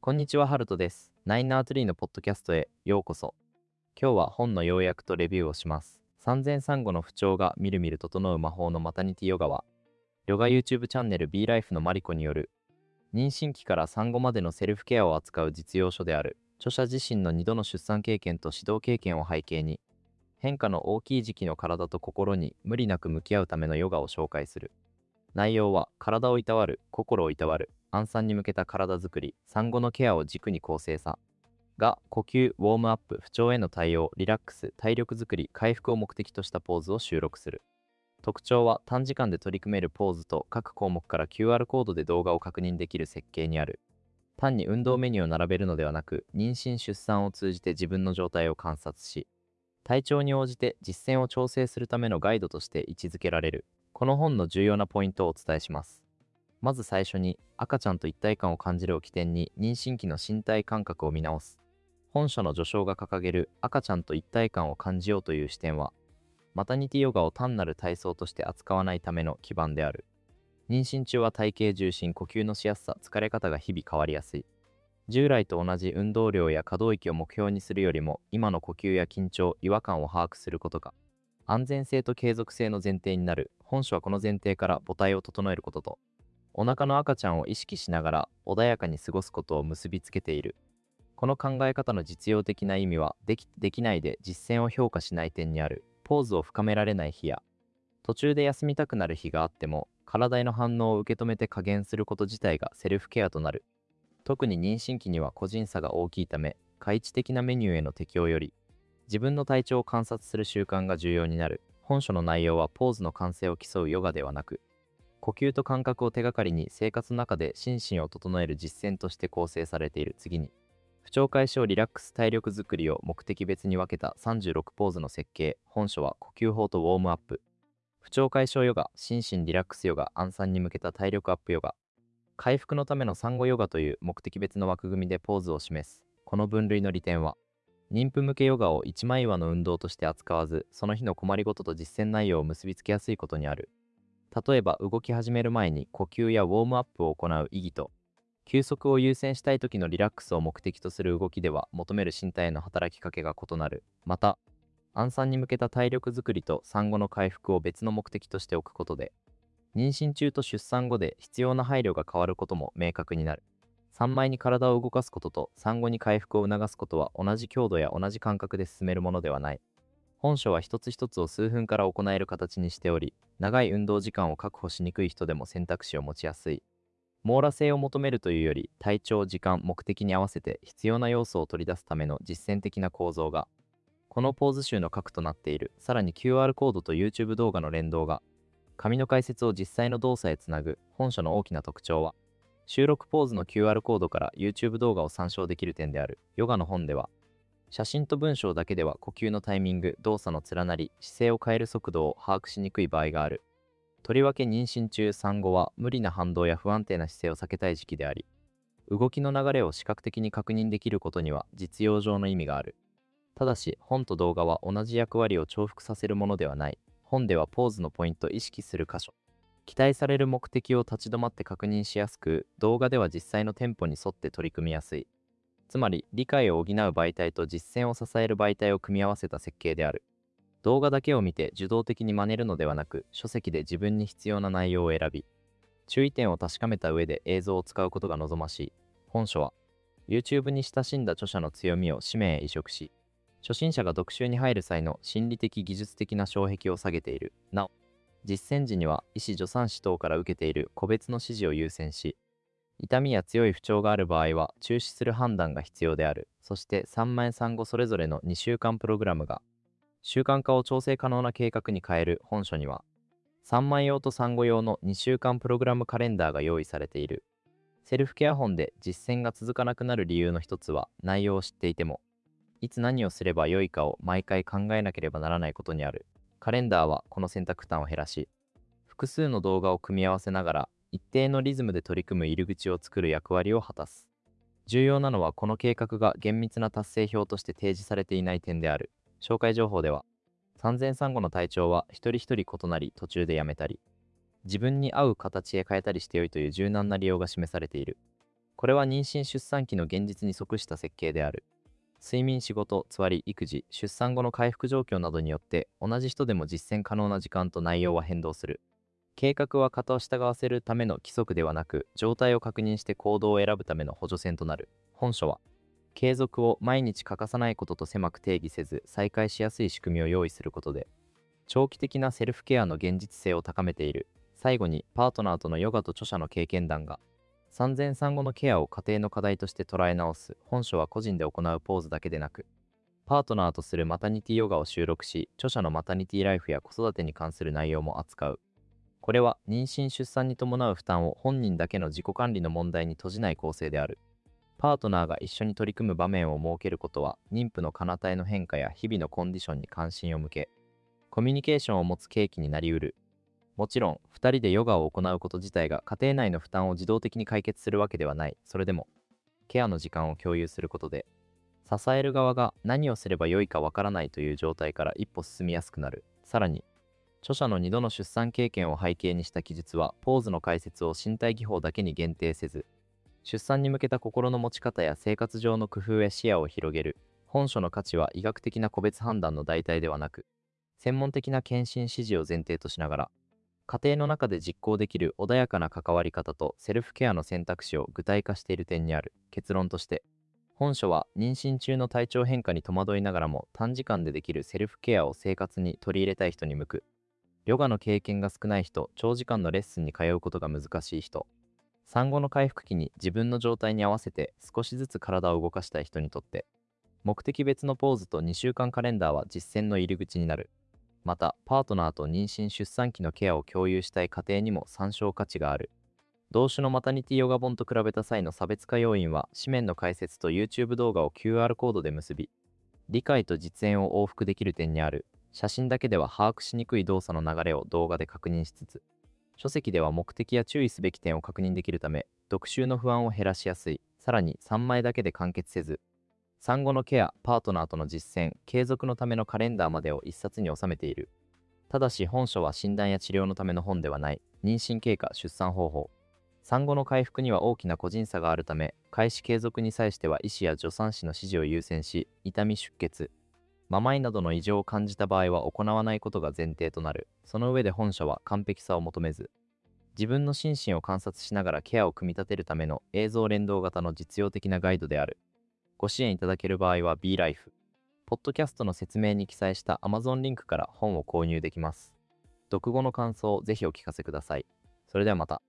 こんにちは、ハルトです。ナインナートリーのポッドキャストへようこそ。今日は本の要約とレビューをします。産前産後の不調がみるみる整う魔法のマタニティヨガは、ヨガ YouTube チャンネル B ライフのマリコによる、妊娠期から産後までのセルフケアを扱う実用書である。著者自身の2度の出産経験と指導経験を背景に、変化の大きい時期の体と心に無理なく向き合うためのヨガを紹介する。内容は体をいたわる、心をいたわる、安産に向けた体づくり、産後のケアを軸に構成さ、が呼吸、ウォームアップ、不調への対応、リラックス、体力づくり、回復を目的としたポーズを収録する。特徴は短時間で取り組めるポーズと各項目から QR コードで動画を確認できる設計にある。単に運動メニューを並べるのではなく、妊娠・出産を通じて自分の状態を観察し、体調に応じて実践を調整するためのガイドとして位置づけられる。この本の重要なポイントをお伝えします。まず最初に、赤ちゃんと一体感を感じるを起点に妊娠期の身体感覚を見直す。本書の序章が掲げる赤ちゃんと一体感を感じようという視点は、マタニティヨガを単なる体操として扱わないための基盤である。妊娠中は体型重心、呼吸のしやすさ、疲れ方が日々変わりやすい。従来と同じ運動量や可動域を目標にするよりも、今の呼吸や緊張、違和感を把握することが、安全性と継続性の前提になる。本書はこの前提から母体を整えることと、お腹の赤ちゃんを意識しながら穏やかに過ごすことを結びつけている。この考え方の実用的な意味は、できないで実践を評価しない点にある。ポーズを深められない日や、途中で休みたくなる日があっても、体への反応を受け止めて加減すること自体がセルフケアとなる。特に妊娠期には個人差が大きいため、開示的なメニューへの適応より、自分の体調を観察する習慣が重要になる。本書の内容はポーズの完成を競うヨガではなく、呼吸と感覚を手がかりに生活の中で心身を整える実践として構成されている。次に、不調解消、リラックス、体力づくりを目的別に分けた36ポーズの設計。本書は呼吸法とウォームアップ、不調解消ヨガ、心身リラックスヨガ、安産に向けた体力アップヨガ、回復のための産後ヨガという目的別の枠組みでポーズを示す。この分類の利点は、妊婦向けヨガを一枚岩の運動として扱わず、その日の困りごとと実践内容を結びつけやすいことにある。例えば、動き始める前に呼吸やウォームアップを行う意義と、休息を優先したい時のリラックスを目的とする動きでは求める身体への働きかけが異なる。また、安産に向けた体力づくりと産後の回復を別の目的としておくことで、妊娠中と出産後で必要な配慮が変わることも明確になる。3枚に体を動かすことと産後に回復を促すことは同じ強度や同じ感覚で進めるものではない。本書は一つ一つを数分から行える形にしており、長い運動時間を確保しにくい人でも選択肢を持ちやすい。網羅性を求めるというより、体調、時間、目的に合わせて必要な要素を取り出すための実践的な構造が、このポーズ集の核となっている。さらに QR コードと YouTube 動画の連動が、紙の解説を実際の動作へつなぐ。本書の大きな特徴は、収録ポーズの QR コードから YouTube 動画を参照できる点である。ヨガの本では、写真と文章だけでは呼吸のタイミング、動作の連なり、姿勢を変える速度を把握しにくい場合がある。とりわけ妊娠中、産後は無理な反動や不安定な姿勢を避けたい時期であり、動きの流れを視覚的に確認できることには実用上の意味がある。ただし、本と動画は同じ役割を重複させるものではない。本ではポーズのポイント、意識する箇所、期待される目的を立ち止まって確認しやすく、動画では実際のテンポに沿って取り組みやすい。つまり、理解を補う媒体と実践を支える媒体を組み合わせた設計である。動画だけを見て受動的に真似るのではなく、書籍で自分に必要な内容を選び、注意点を確かめた上で映像を使うことが望ましい。本書は、YouTube に親しんだ著者の強みを紙面へ移植し、初心者が読書に入る際の心理的技術的な障壁を下げている。なお、実践時には医師助産師等から受けている個別の指示を優先し、痛みや強い不調がある場合は中止する判断が必要である。そして産前産後それぞれの2週間プログラムが習慣化を調整可能な計画に変える。本書には産前用と産後用の2週間プログラムカレンダーが用意されている。セルフケア本で実践が続かなくなる理由の一つは、内容を知っていてもいつ何をすればよいかを毎回考えなければならないことにある。カレンダーはこの選択負担を減らし、複数の動画を組み合わせながら一定のリズムで取り組む入り口を作る役割を果たす。重要なのはこの計画が厳密な達成表として提示されていない点である。紹介情報では、産前産後の体調は一人一人異なり途中でやめたり、自分に合う形へ変えたりしてよいという柔軟な利用が示されている。 これは妊娠出産期の現実に即した設計である。睡眠、仕事、つわり、育児、出産後の回復状況などによって同じ人でも実践可能な時間と内容は変動する。計画は型を従わせるための規則ではなく、状態を確認して行動を選ぶための補助線となる。本書は、継続を毎日欠かさないことと狭く定義せず、再開しやすい仕組みを用意することで、長期的なセルフケアの現実性を高めている。最後に、パートナーとのヨガと著者の経験談が、産前産後のケアを家庭の課題として捉え直す。本書は個人で行うポーズだけでなく、パートナーとするマタニティヨガを収録し、著者のマタニティライフや子育てに関する内容も扱う。これは妊娠出産に伴う負担を本人だけの自己管理の問題に閉じない構成である。パートナーが一緒に取り組む場面を設けることは、妊婦の彼方への変化や日々のコンディションに関心を向け、コミュニケーションを持つ契機になりうる。もちろん、2人でヨガを行うこと自体が家庭内の負担を自動的に解決するわけではない。それでも、ケアの時間を共有することで、支える側が何をすればよいかわからないという状態から一歩進みやすくなる。さらに、著者の2度の出産経験を背景にした記述は、ポーズの解説を身体技法だけに限定せず、出産に向けた心の持ち方や生活上の工夫へ視野を広げる。本書の価値は医学的な個別判断の代替ではなく、専門的な検診指示を前提としながら、家庭の中で実行できる穏やかな関わり方とセルフケアの選択肢を具体化している点にある。結論として、本書は妊娠中の体調変化に戸惑いながらも短時間でできるセルフケアを生活に取り入れたい人に向く。ヨガの経験が少ない人、長時間のレッスンに通うことが難しい人、産後の回復期に自分の状態に合わせて少しずつ体を動かしたい人にとって、目的別のポーズと2週間カレンダーは実践の入り口になる。また、パートナーと妊娠出産期のケアを共有したい家庭にも参照価値がある。同種のマタニティヨガ本と比べた際の差別化要因は、紙面の解説と YouTube 動画を QR コードで結び、理解と実演を往復できる点にある。写真だけでは把握しにくい動作の流れを動画で確認しつつ、書籍では目的や注意すべき点を確認できるため、読習の不安を減らしやすい。さらに3枚だけで完結せず、産後のケア、パートナーとの実践、継続のためのカレンダーまでを一冊に収めている。ただし本書は診断や治療のための本ではない。妊娠経過、出産方法、産後の回復には大きな個人差があるため、開始継続に際しては医師や助産師の指示を優先し、痛み、出血、めまいなどの異常を感じた場合は行わないことが前提となる。その上で本書は完璧さを求めず、自分の心身を観察しながらケアを組み立てるための映像連動型の実用的なガイドである。ご支援いただける場合は B ライフ、ポッドキャストの説明に記載した Amazon リンクから本を購入できます。読後の感想をぜひお聞かせください。それではまた。